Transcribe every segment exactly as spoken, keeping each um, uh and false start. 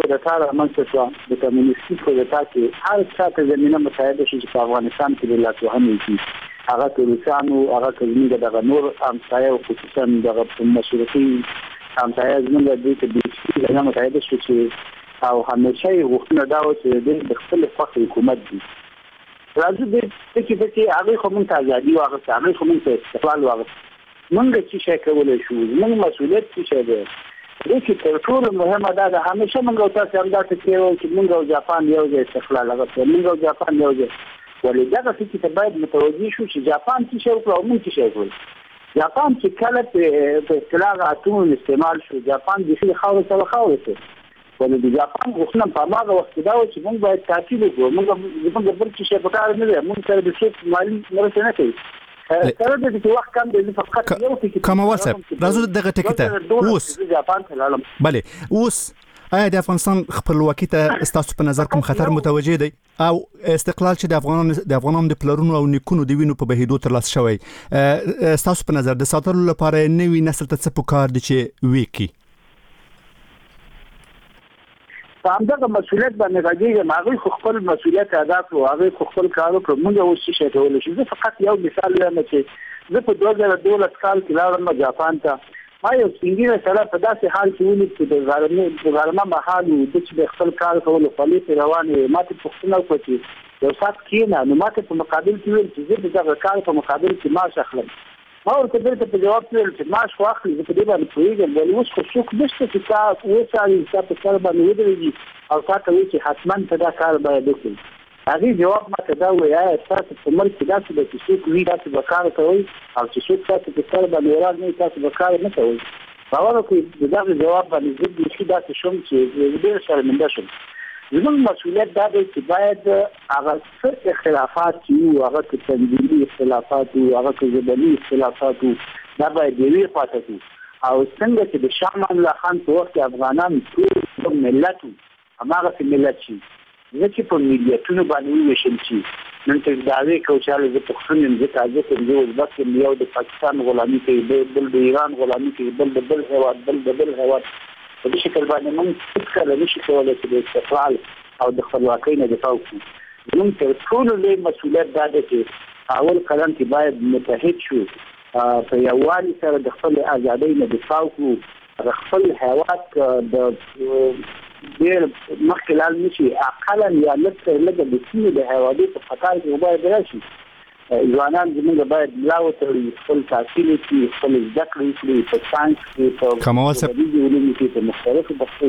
کودتا رامنځته شوه د کمیونستي کودتا کې هر څه ته زمينه مساعده شي چې په افغانستان کې د لاسوهنې کې هغه ترڅانو هغه کلمې دغه نور امثله خصوصا دغه مشرقي امثله زموږ د دې د دې مساعده شي چې او همیشه یې وختونه دا و چې د خپل فخر حکومت دي راځي د چې د چې هغه خو مونږ ته ازادي واغسته هغه خو مونږ ته استقلال واغسته مونږ چې شي کولای شو مونږ مسؤلیت څه دی د چې تر ټولو مهمه دا ده همیشه مونږ او تاسو هم دا څه کوي چې مونږ او جاپان یو ځای استقلال واغسته مونږ او جاپان یو ځای ولې دا څه چې باید متوجي شو چې جاپان څه شي او مونږ څه شي کوي جاپان چې کله په اصطلاح اتوم استعمال شو جاپان د شي خاور سره خاور سره ولې د جاپان غوښتنه په ماغه وخت دا و چې مونږ باید تعقیب وکړو مونږ موږ بل څه په کار نه دی مونږ سره د څه مالي مرسته نه کوي سره د دې وخت کم دی فقط یو ټکی کوم واسه راځو دغه ټکی ته اوس جاپان ته لاړم bale اوس آیا د افغانستان خپلواکي ته ستاسو په نظر کوم خطر متوجه دی او استقلال چې د افغانانو د افغانانو د پلرونو او نیکونو د وینو په بهیدو تر لاسه شوی ستاسو په نظر د ساتلو لپاره نوی نسل ته څه پکار دي چې ویکي همدغه مسؤلیت باندې راځي هغه خو خپل مسؤلیت ادا کړو هغه خپل کارو کړو موږ اوس څه شته ولې چې فقط یو مثال یم چې زه په دوه زره دولس کال کې لاړم جاپان ته ما یو څنګه سره په داسې حال کې ولید چې د غرمې د غرمه مهال د چې خپل کار کولو فعالیت روانه ماته پښتنه کوي یو سات کې نه نو ماته په مقابل کې ویل چې زه دغه کار په مقابل کې معاش اخلم ما ورته درته په جواب کې چې معاش واخلي زه په دې باندې پوهیږم ولې اوس خو څوک نشته چې تاسو وڅاري چې په کار باندې ودرېږي او تاسو وایي چې حتماً په دا کار باید وکړي هغه جواب ما ته دا وایي تاسو په ملک کې داسې د څوک وی تاسو به کار کوي او چې څوک تاسو په کار باندې وران نه تاسو به کار نه کوي باور وکړئ دا جواب باندې زه د شي داسې شوم چې ډېر شرمنده شوم زموږ مسؤلیت دا دی چې باید هغه څه اختلافات چې هغه کې تنظیمي اختلافات او هغه کې ژبني اختلافات دا باید دی پاتې شي او څنګه چې د شاه امان الله خان په وخت افغانان ټول ملت هغه ملت شي چې په ملیتونو باندې وشل شي نن څنګه دا وی کوچاله د پښتون د تاجک د ازبک یو د پاکستان غلامي کوي بل د ایران غلامي کوي بل د بل هواد بل د بل هواد په دې شکل باندې موږ څنګه نشو کولای چې د استقلال او د خپلواکۍ نه دفاع وکړو موږ ته ټول له مسؤلیت دا ده چې اول قدم کې باید متحد شو په یووالي سره د خپل ازادۍ نه دفاع وکړو د خپل هیواد د ډېر مخکې لاړ نشي اقلا یا لکه لکه د سیمې د هیوادي په خطر کې باید راشي ځوانان زموږ باید لاو ته خپل تحصیل کې خپل زده کړې کې په ساينس کې په کمال صاحب علومو کې په مختلفو برخو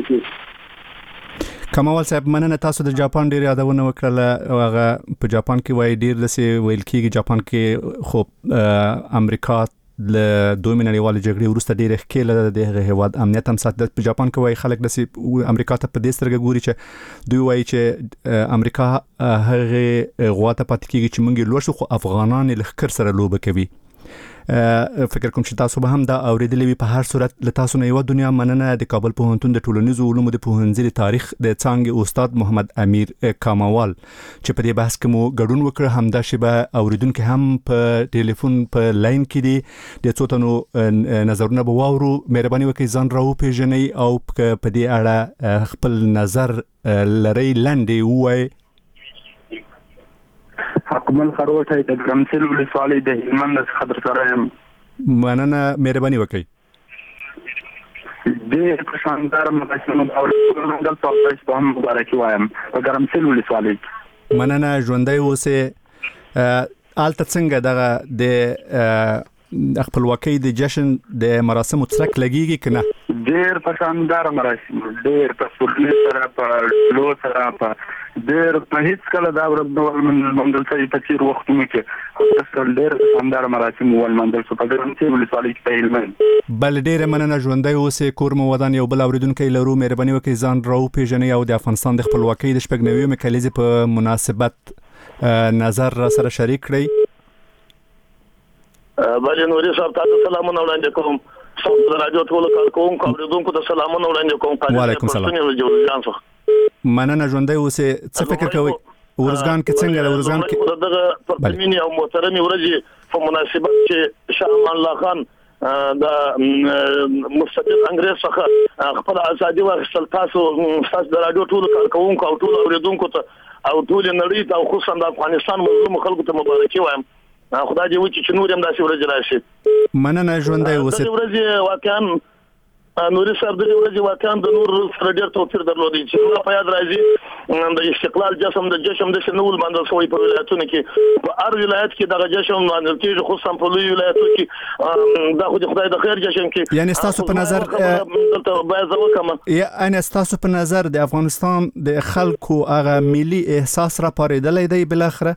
کې کمال صاحب مننه تاسو د جاپان ډیر یادونه وکړه هغه په جاپان کې وای ډیر لسه ویل کېږي جاپان کې خو امریکا له دوه نړیوالې جګړې وروسته ډېر ښکېله د هیواد امنیت هم ساتل په جاپان کې وایي خلک د امریکا ته په دې سترګه ګوري چې دوی وایي چې امریکا هغه غوا ته پاتې کېږي چې موږ لوړ شو خو افغانان له ښکر سره لوبه کوي فکر کوم چې تاسو به هم دا اوریدلې وي په هر صورت له تاسو نه یو دنیا مننه د کابل پوهنتون د ټولنیزو علومو د پوهنځي تاریخ د څانګې استاد محمد امیر کاموال چې په دې بحث کې مو ګډون وکړ همدا شیبه اوریدونکو هم په ټلیفون په لاین کې دي د څو تنو نظرونه به واورو مهرباني وکړئ ځان راو پیژنئ او په دې اړه خپل نظر لري لاندې وای حکومت خروټه د ګرمسل ولسوالۍ د هلمند خبر سره یم مننه مهرباني وکړئ د شاندار مراسمو او د تاسو په هم مبارکي وایم په ګرمسل ولسوالۍ مننه ژوندۍ اوسه آلته څنګه دغه د خپلواکۍ د جشن د مراسمو ترک لګیږي کنه ډېر په شاندار مراسم ډېر په سورلي سره په لو سره په ډېر په هیڅ کله دا ورته منځل څه په تیر وختونو کې اصل ډېر شاندار مراسم ول منځل څه په ګرمسل ولسوالۍ کې په هلمند بل ډېر مننه ژوندۍ اوسه کور مو ودان یو بل اوریدونکو لرو مهرباني وکړئ ځان راو پیژنئ او د افغانستان د خپلواکۍ د شپږ نوي کلیزې په مناسبت نظر را سره شریک کړئ بله نوري صاحب تاسو سلامونه وړاندې کوم څو راځو ټول کارکونکو اوریدونکو ته سلامونه وړاندې کوم وعلیکم السلام مننه ژوندۍ اوسه څه فکر کوئ ورزګان کې څنګه د ورزګان کې دغه پرمینی او محترمي ورځي په مناسبت چې شاه امان الله خان د مستبد انګريز څخه خپل ازادي واخیستل. تاسو تاسو د رادیو ټول کارکونکو او ټول اوریدونکو ته او ټول نړۍ ته او خصوصا د افغانستان مظلوم خلکو ته مبارکي وایم. خدای دې وکړي چې نور هم داسې ورځې راشي. مننه ژوندی اوسئ. داسې ورځې واقعا نوري صاحب دغه ورځې واقعا د نور سره ډېر توپیر درلودي چې په یاد راځي د استقلال جشن د جشن د شنول باندې سوی په ولایتونو کې په هر ولایت کې دغه جشن باندې کېږي خصوصا په لوی ولایتو کې دا خو د خدای د خیر جشن کې. یعنی تاسو په نظر باید وکم یعنی تاسو په نظر د افغانستان د خلکو هغه ملي احساس را پارېدلی دی بل اخره؟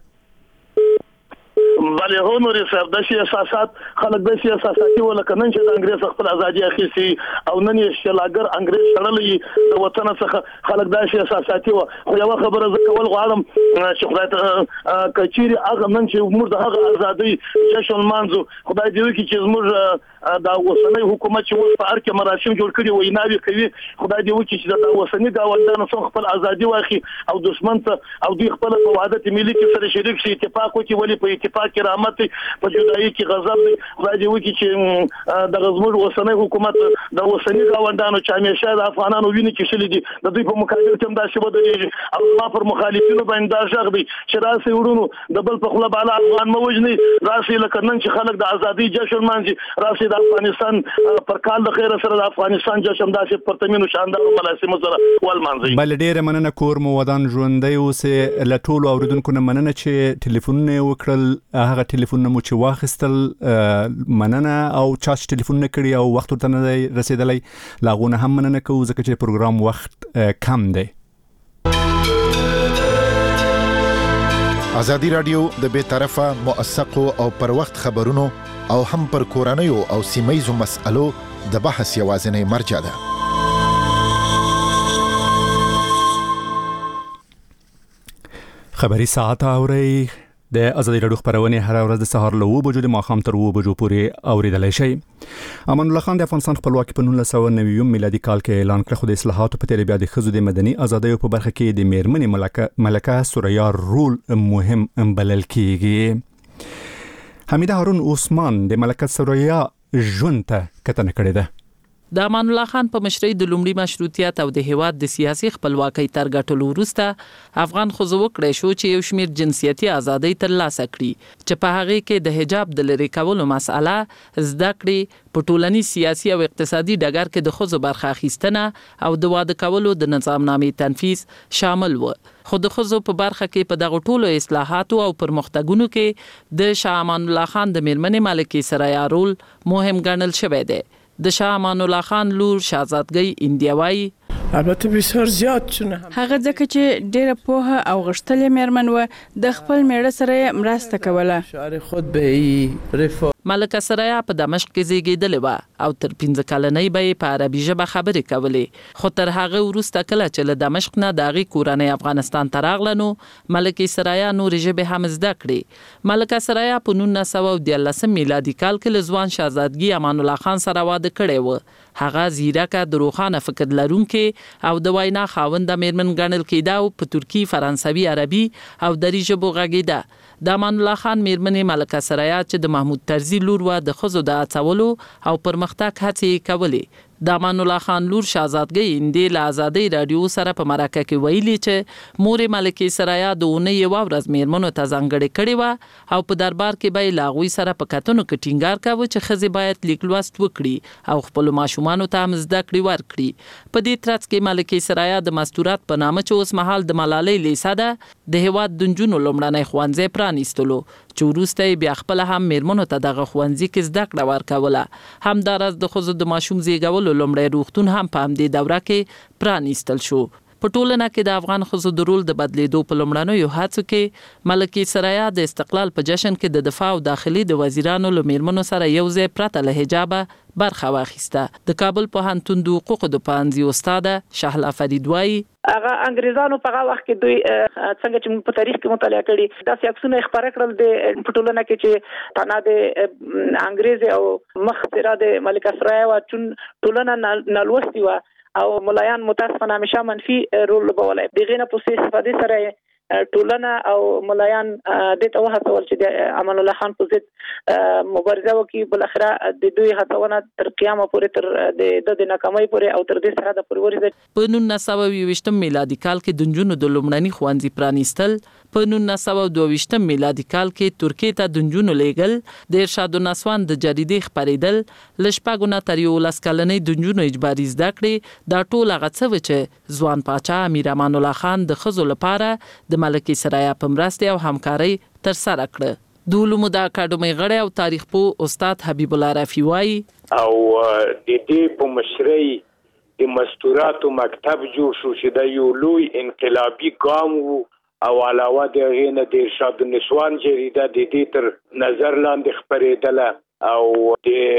بله هو نوري صاحب د سیاست خلک د سیاستي ولکه نن چې د انګريز خپل ازادي اخیستي او نن یې شلاګر انګريز سړلې د وطن څخه خلک د سیاستي و خو یو خبره ز کول غواړم چې خدای ته کچيري هغه نن چې موږ د هغه ازادي جشن مانځو خدای دې وکړي چې موږ دا اوسنۍ حکومت چې اوس په هر کې مراسم جوړ کړي ویناوي کوي خدای دې وکړي چې دا اوسنۍ گاونډیانو څخه خپل ازادي واخلي او دشمن ته او دوی خپل وحدت ملي کې سره شریک شي اتفاق وکړي ولې په اتفاق کې رحمت په جدایي کې غضب دی. خدای دې وکړي چې د غزمر اوسنۍ حکومت د اوسنۍ گاونډیانو چې همیشه د افغانانو ویني کې شلې دي د دوی په مقابل کې هم داسې ودرېږي او ما پر مخالفینو باندې دا ژغ دی چې راسي ورونو د بل په خله بالا افغان مو وجني راسي لکه نن چې خلک د ازادي جشن مانځي راسي د افغانستان پر کال د خیر سره د افغانستان جشن داسې پرتمینو شاندار مراسم سره ول مانځي. بل ډېر مننه کور مو ودان ژوندۍ اوسئ. له ټولو اوریدونکو نه مننه چې ټلیفونونه وکړل. هغه ټلیفونونه مو چې واخیستل مننه او چا چې ټلیفونونه کړي او وخت ورته نه رسیدلی لاغونه هم مننه کوو ځکه چې پروګرام وخت کم دی. ازادي رادیو د بې طرفه موثقو او پر وخت خبرونو او هم پر کورنیو او سیمه‌یزو مسألو د بحث یوازینی مرجع ده. خبري ساعت اوري د ازادي رادیو خبرونه هر ورځ د سهار له اوه بجو د ماښام تر اوه بجو پورې اوریدلای شئ. امان الله خان د افغانستان خپلواکي په نولس سوه نوي میلادي کال کې اعلان کړ خو د اصلاحاتو په تیر بیا د ښځو د مدني ازادیو په برخه کې د میرمنې ملکه ملکه سوریا رول مهم بلل کیږي. حمیده هارون عثمان د ملکه سوریا ژوند ته کتنه کړې ده. د امان الله خان په مشرۍ د لومړي مشروطیت او د هیواد د سیاسي خپلواکۍ تر ګټلو وروسته افغان ښځو وکړای شو چې یو شمېر جنسیتي ازادۍ ترلاسه کړي چې په هغې کې د حجاب د لرې کولو مسأله زده کړې په ټولنیز سیاسي او اقتصادي ډګر کې د ښځو برخه اخیستنه او د واده کولو د نظامنامې تنفیذ شامل و. خو د ښځو په برخه کې په دغه ټولو اصلاحاتو او پرمختګونو کې د شاه امان الله خان د میرمنې ملکې سریا رول مهم ګڼل شوی دی. د شاه امان الله خان لور شاهزادګۍ اندیاوي البته بسیار زیات چونه هغه ځکه چې ډیره پوهه او غښتلې میرمن و د خپل میړه سره مرسته کوله. شعر خود به رفاه ملکه سریا په دمشق کې زیږیدلې و او تر پنځه کلنۍ به په عربي ژبه خبرې کولې خو تر هغه وروسته کله چې له دمشق نه د هغې کورنۍ افغانستان ته راغله نو ملکې سریا نورې ژبې هم زده کړې. ملکه سریا په نولس سوه دیارلسم میلادي کال کې له ځوان شهزادګي امان الله خان سره واده کړی و. هغه زیرکه د روښانه فکر لرونکې او د وینا خاونده میرمن ګڼل کېده او په ترکي، فرانسوي، عربي او دري ژبو غږېده. د امان الله خان میرمنې ملکه سریا چې د محمود طرزي لور و د ښځو د هڅولو او پرمختګ هڅې کولې. د امان الله خان لور شاهزادګۍ اندې له ازادۍ راډیو سره په مرکه کې ویلي چې مور ملکې سریا د اونۍ یوه ورځ میرمنو ته ځانګړې کړې وه او په دربار کې به یې له هغوی سره په کتنو کې ټینګار کاوه چې ښځې باید لیک لوست وکړي او خپلو ماشومانو ته هم زده کړې ورکړي. په دې ترڅ کې ملکې سریا د مستورات په نامه چې اوس مهال د ملالۍ لیسه ده د هیواد د نجونو لومړنی ښوونځی پرانیستلو چې وروسته یې بیا خپله هم میرمنو ته دغه ښوونځي کې زده کړه ورکوله. همداراز د ښځو د ماشوم زیږولو لومړی روغتون هم په همدې دوره کې پرانیستل شو. په ټولنه کې د افغان ښځو د رول د بدلیدو په لومړنیو هڅو کې ملکې سریا د استقلال په جشن کې د دفاع او داخلي د وزیرانو له میرمنو سره یو ځای پرته له حجابه برخه واخیسته. د کابل پوهنتون د حقوقو د پوهنځي استاده شهلا فرید وایي هغه انګریزانو په هغه وخت کې دوی څنګه چې په تاریخ کې مطالعه کړي داسې عکسونه خبره کړل د په ټولنه کې چې تنه د انګریز او مخ سره د ملکه سریا و چون ټولنه نالوستي و او ملایان متاسفانه همیشه منفي رول لوبولی. دغه نه په استفاده سره ټولنه او ملایان د توه هڅول چې د امان الله خان په ضد مبارزه وکړي، بل اخره د دوی هڅونه تر قیامه پورې تر د ناکامۍ پورې او تر دې سره د پروريده. په نولس سوه یوویشتم میلادي کال کې د نجونو د لومړني ښوونځي پرانیستل، په نولس سوه دوه ویشتم میلادي کال کې ترکیې ته د نجونو لیږل، د ارشاد النسوان د جریدې خپرېدل، له شپږو نه تر یولس کلنۍ د نجونو اجباري زده کړې، دا ټول هغه څه و چې ځوان پاچا امیر امان الله خان د ښځو لپاره د ملکې سرایه په مرستې او همکارۍ ترسره کړه. د علومو د اکاډمۍ غړی او تاریخ پوه استاد حبیب الله رفیع وایي او د دې په مشرۍ د مستوراتو مکتب جوړ شو چې د یو لوی انقلابي ګام وو، او علاوه د هغې نه د ارشاد النسوان جریده د دې تر نظر لاندې خپرېدله، او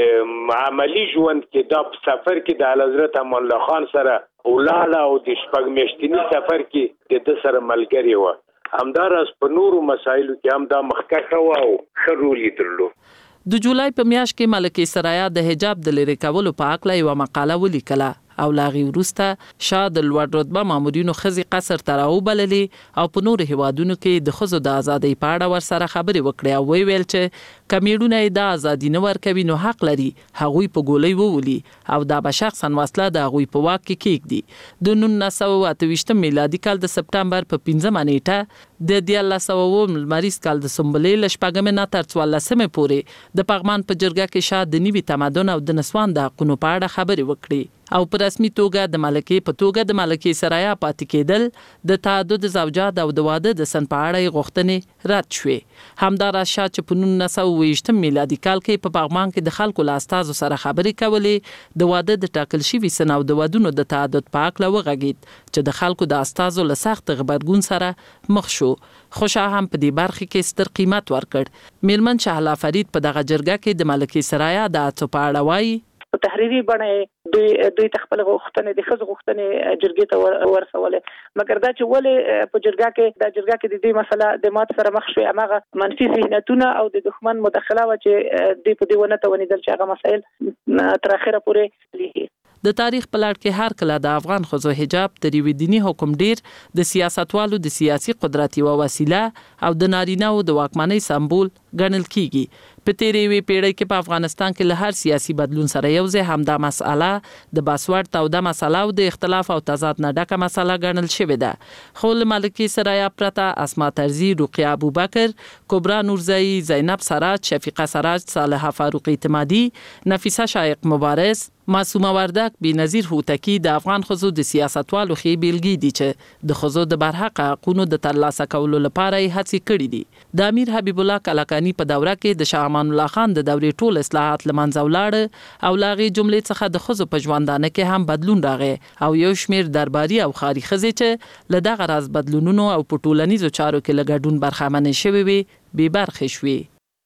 د عملي ژوند کې دا په سفر کې د اعلیحضرت امان الله خان سره ولاړه او د شپږ میاشتني سفر کې د ده سره ملګرې وه. همداراز په نورو مسایلو کې هم دا مخکښه وه او ښه رول یې درلود. د جولای په میاشت کې ملکې سرایه د حجاب د لرې کولو په هکله یوه مقاله ولیکله او له هغې وروسته شاه د لوړ رتبه مامورینو ښځې قصر ته راوبللې او په نورو هیوادونو کې د ښځو د ازادۍ په اړه ورسره خبرې وکړې او ویې ویل چې که میړونه یې دا ازادي نه ورکوي نو حق لري هغوی په ګولۍ وولي او دا به شخصا وسله د هغوی په واک کې کیږدي. د نولس سوه اته ویشتم میلادي کال د سپټمبر په پنځمه نیټه د دیارلس سوه اووم لمریز کال د سنبلې له شپږمې نه تر څوارلسمې پورې د پغمان په جرګه کې شاه د نوي تمدن او د نسوان د حقونو په اړه خبرې وکړې او په رسمي توګه د ملکې په توګه د ملکې سرایه پاتې کېدل، د تعدد زوجات او د واده د سن په اړه غوښتنې رد شوې. همداراز شاه چې په نولس سوه اوویشتم میلادي کال کې په پغمان کې د خلکو له استازو سره خبرې کولې، د واده د ټاکل شوي سن او د ودونو د تعدد په هکله وغږېد چې د خلکو د استازو له سخت غبرګون سره مخ شو، خو شاه هم په دې برخه کې ستر قیمت ورکړ. میرمن شهلا فرید په دغه جرګه کې د ملکې سرایه د هڅو په اړه وایي په تحریري بڼه دوی دوی تخپل غوښتنې د ښځو غوښتنې جرګې ته ورسولې، مګر دا چې ولې په جرګه کې د جرګه کې د دې مسله د مات سره مخ شوې، هغه منفي ذهنیتونه او د دښمن مداخله و چې دوی په دې ونه توانېدل چې هغه مسایل تر اخره پورې لیږي. د تاریخ په لړ کې هر کله د افغان ښځو حجاب د یوې دیني حکم ډیر د سیاستوالو د سیاسي قدرت یوه وسیله او د نارینه‌و د واکمنۍ سمبول ګڼل کیږي. په تیرې یوې پیړۍ کې په افغانستان کې له هر سیاسي بدلون سره یو ځای همدا مسأله د باسواډ توده مسله او د اختلاف او تضاد نه ډکه مسله ګڼل شوې ده. خو له ملکې سرایه پرته اسما طرزي، رقیه ابوبکر، کبرا نورزئی، زینب سراج، شفیقه سراج، صالحه فاروق اعتمادي، نفیسه شایق مبارز، معصومه وردک، بېنظیر هوتکی د افغان ښځو د سیاستوالو ښې بیلګې دي چې د ښځو د برحق حقونو د ترلاسه کولو لپاره یې هڅې کړې دي. د امیر حبیب الله کلکاني په دوره کې د شاه امان الله خان د دورې ټول اصلاحات له منځه ولاړه او له هغې جملې څخه د ښځو په ژوندانه کې هم بدلون راغی او یو شمېر درباري او ښاري ښځې چې له دغه راز بدلونونو او په ټولنیزو چارو کې له ګډون برخمنې شوې وې بې برخې شوې.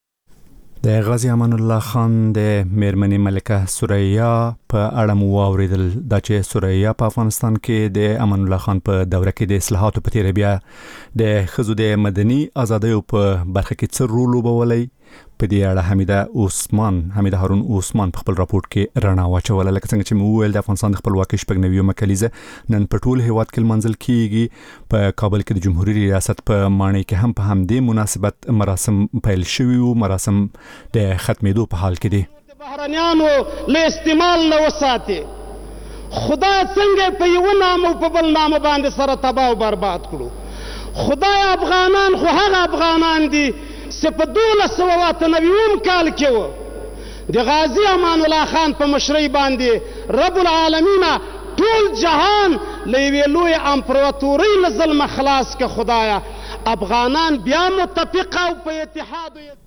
د غازی امان الله خان د میرمنې ملکه سریا په اړه مو واوریدل دا چې سریا په افغانستان کې د امان الله خان په دوره کې د اصلاحاتو په تیره بیا د ښځو د مدني ازادیو په برخه کې څه رول لوبولی. په دې اړه حمیده عثمان حمیده هارون عثمان په خپل راپورټ کې رڼا واچوله. لکه څنګه چې مو ویل د افغانستان د خپلواکۍ شپږ نوي کلیزه نن په ټول هیواد کې لمانځل کیږي. په کابل کې د جمهوریت ریاست په ماڼۍ کې هم په همدې مناسبت مراسم پیل شوي وو. مراسم د ختمېدو په حال کې دي. بهرنیانو له استعمال نه وساتي، خدای څنګه په یو نام او په بل نام باندې سره تباہ او برباد کړو. خدای افغانان خو هغه افغانان دي چې په دولس سوه اته نوي کال کې و د غازی امان الله خان په مشرۍ باندې رب العالمین ټول جهان له یوې لویې امپراتورۍ له ظلمه خلاص که خدایه افغانان بیا متفق او په اتحاد و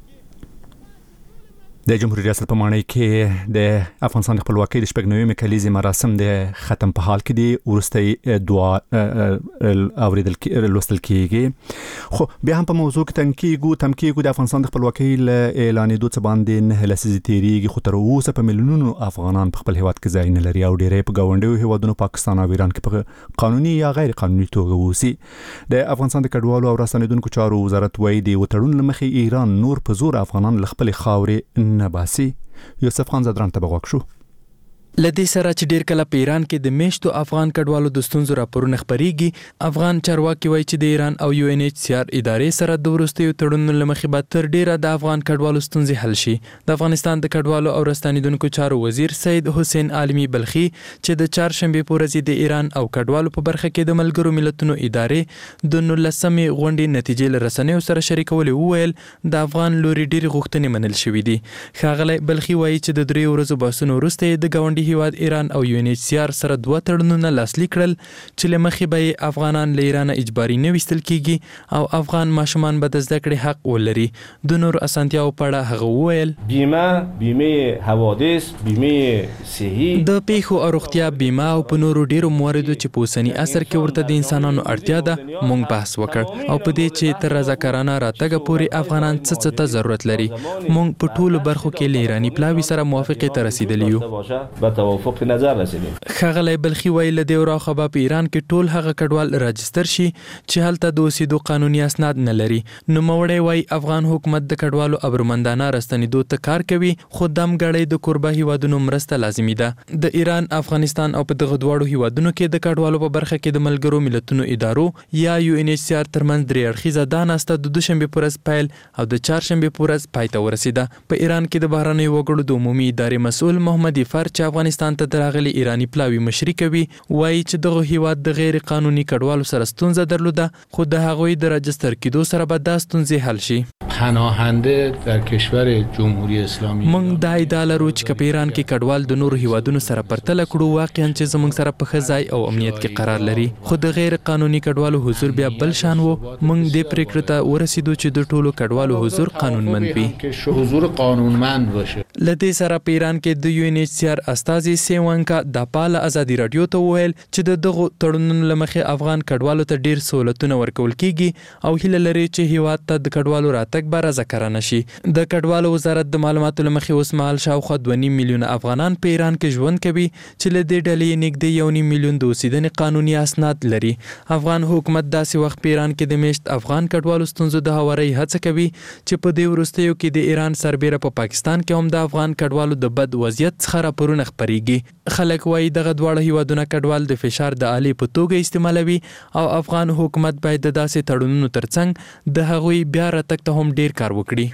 د جمهوریت ریاست په ماڼۍ کې د افغانستان د خپلواکۍ د شپږ نوي کلیزې مراسم د ختم په حال کې دي. وروستی دعا اوریدل لوستل کیږي. خو بیا هم په موضوع کې تم کیږو تم کیږو د افغانستان د خپلواکۍ له اعلانېدو څخه باندې نه لسیزې تیریږي، خو تر اوسه په میلیونونو افغانان په خپل هیواد کې ځای نه لري او ډېری په ګاونډیو هیوادونو پاکستان او ایران کې په قانوني یا غیر قانوني توګه اوسي. د افغانستان د کډوالو او راستنیدونکو چارو وزارت وایي د وتړون له مخې ایران نور په زور افغانان له خپلې خاورې نه باسي. یوسف خان زدران ته بغوږ شو. لدې سره چې ډیر کله په ایران کې د میشتو افغان کډوالو د ستونزو راپورونه خبريږي، افغان چارواکي وایي چې د ایران او یو ان ایچ سی آر ادارې سره د وروستیو تړونونو لمخې به تر ډیره د افغان کډوالو ستونزې حل شي. د افغانستان د کډوالو او راستنیدونکو چارو وزیر سید حسین عالمی بلخي چې د چهارشنبه په ورځ د ایران او کډوالو په برخه کې د ملګرو ملتونو ادارې د نولسمې غونډې نتیجې له رسنیو سره شریکولې وویل د افغان لوري ډېرې غوښتنې منل شوې دي. ښاغلی بلخي وایي چې د درې ورځو بحثونو وروسته د ګاونډي هیواد ایران او یو ان ایچ سی آر سره دوه تړونونه لاسلیک کړل چې له مخې به افغانان له ایران اجباري نه ویستل کیږي او افغان ماشومان به د زده کړې حق ولري. د نور اسانتیاو په اړه هغه وویل بیمه بیمه حوادث بیمه صحي د پیښو او روغتیا بیمه او په نورو ډیرو مواردو چې په اوسني عصر کې ورته د انسانانو اړتیا ده مونږ بحث وکړ او په دې چې تر رضاکارانه راتګ پورې افغانان څه څه ته ضرورت لري. مونږ په ټولو برخو کې له ایرانی پلاوي سره موافقه ته رسیدلی یو. به توافق نظر رسیدیم. ښاغلی بلخي وایي له دې وراخه به په ایران کې ټول هغه کډوال راجستر شي چې هلته د اوسېدو قانوني اسناد نه لري. نوموړی وایي افغان حکومت د کډوالو ابرومندانه راستنېدو ته کار کوي خو دمګړی د کوربه هیوادونو مرسته لازمي ده. د ایران، افغانستان او په دغه دواړو هیوادونو کې د کډوالو په برخه کې د ملګرو ملتونو ادارو یا یو ان ایچ سی آر ترمنځ درې اړخیزه دا ناسته د دوشنبې په ورځ پیل او د چهارشنبې په ورځ پای ته ورسېده. په ایران کې د بهرنیو وګړو د عمومي ادارې مسؤل محمد یفر چې افغانستان ته دراغلي ایرانی پلاوي مشري کوي وایي چې دغه هیواد د غیر قانوني کډوالو سره ستونزه درلوده خو د هغوی د راجستر کېدو سره به دا ستونزې حل شي. پناهنده در کشور جمهوری اسلامی موږ دا ادعا لرو چې په ایران کې کډوال د نورو هیوادونو سره پرتله کړو واقعا چې زموږ سره په ښه ځای او امنیت کې قرار لري خو د غیر قانوني کډوالو حضور بیا بل شان وو. موږ دې پریکړې ته ورسېدو چې د ټولو کډوالو حضور قانونمند وي. حضور قانونمند باشه. لدې سره په ایران کې د یو ان ایچ سی آر استازي سیوانکا د پاله ازادي رادیو ته وویل چې د دغه تړونونو لمخې افغان کډوالو ته ډیر سہولتونه ورکول کیږي او هیله لري چې هیواد ته د کډوالو راتګ به رضاکارانه شي. د کډوالو وزارت د معلوماتو لمخې اوس مهال شاوخوا دوه نیم میلیونه افغانان په ایران کې ژوند کوي چې له دې ډلې نږدې یو نیم میلیون د اوسېدنې قانوني اسناد لري. افغان حکومت داسې وخت په ایران کې د میشت افغان کډوالو ستونزو د هوارۍ هڅه کوي چې په دې وروستیو کې د ایران سربیره په پاکستان کې هم د افغان کډوالو د بد وضعیت څخه راپورونه خپریږي. خلک وایي دغه دواړه هیوادونه کډوال د فشار د آلې په توګه استعمالوي او افغان حکومت باید د داسې تړونونو ترڅنګ د هغوی بیا راتګ ته هم ډیر کار وکړي.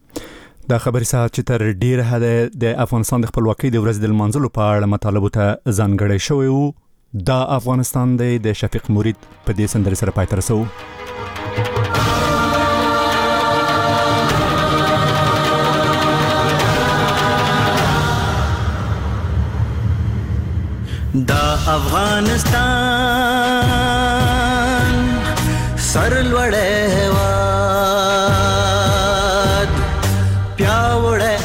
دا خبري ساعت چې تر ډیره حد د افغانستان د خپلواکۍ د ورځې د لمانځلو په اړه مطالبه ته ځانګړی شوی وو. دا افغانستان دی د شفیق مرید په دې سندرې سره پای ته رسوو. دا افغانستان سرلوړی هیواد پیاوړی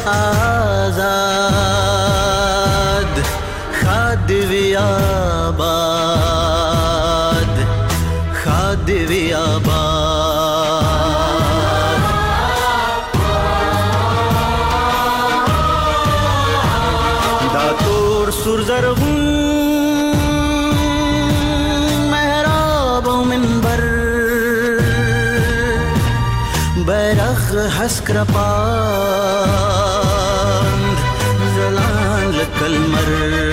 آزاد ښاد وي آباد ښاد وي آباد دا تور سور زرغون حسک رپاند زلان لکل مر